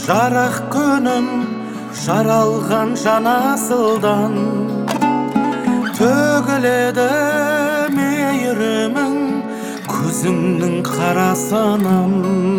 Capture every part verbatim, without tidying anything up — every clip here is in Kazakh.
жарық күнім жаралған жанасылдан төгіледі мейірімің көзіңнің қарасынан.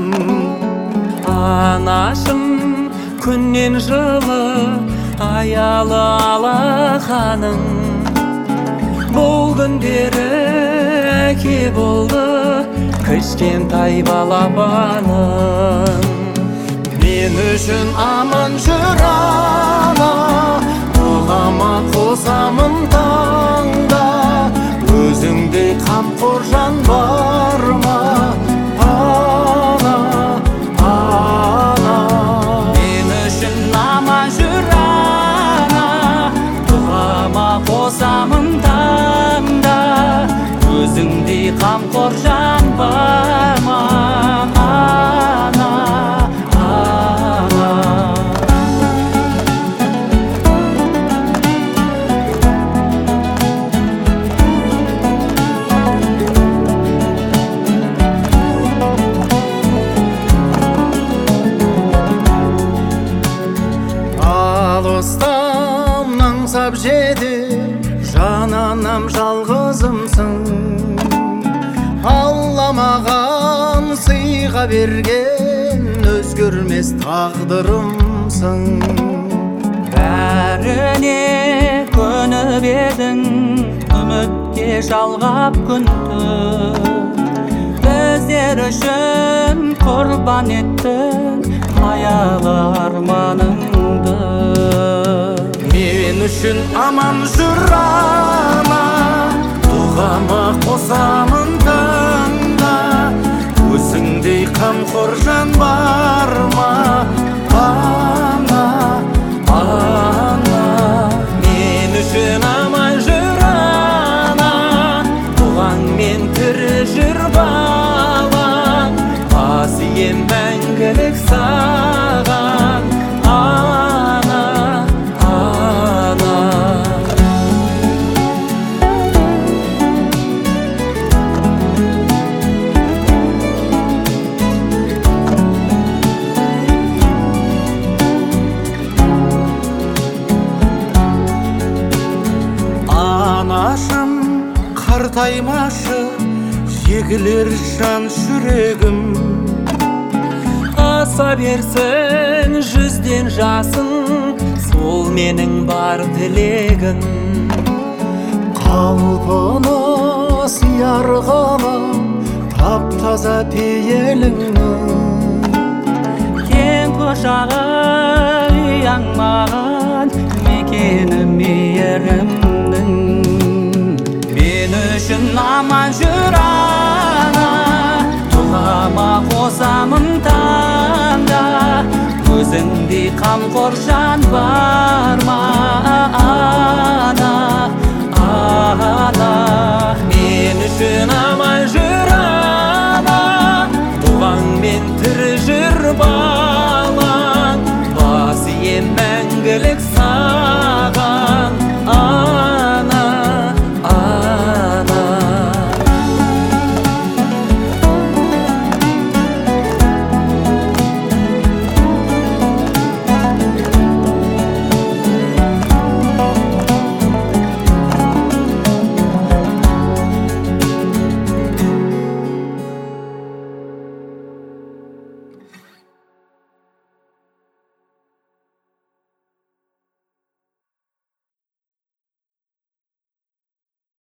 Анашым күннен жылы аялы алақаның, бұл күндері әке болды кішкентай балапаның. Мен үшін аман жүр ана, дұғама қосамын таңда, өзіңдей қамқор жан бар ма? Ана, ана. Мен үшін аман жүр ана, дұғама қосамын таңда, өзіңдей қамқор жан бар ма? Алыстан аңсап жеді жан анам жалғызымсың, Алла маған сыйға берген өзгермес тағдырымсың. Бәріне көніп едің, үмітке жалғап күнді, біздер үшін құрбан еттің аялы арманыңды. Мен үшін аман жүр ана, дұғама қосамын таңда, өзіңдей қамқор жан бар ма? Ана, ана. Мен үшін аман жүр ана, туғанмен тірі жүр балаң, қасием мәңгілік саған. Ана, ана. Анашым қартаймашы, егілер жан жүрегім. Аса берсін жүзден жасын, сол менің бар тілегім. Қалпына сиярғала тап-таза пейіліңнің, Кең құшағы ұяң маған мекені мейірімнің. Мен үшін аман жүр ана, дұғама қосамын таңда, өзіңдей қамқор жан бар ма? Ана, ана. Мен үшін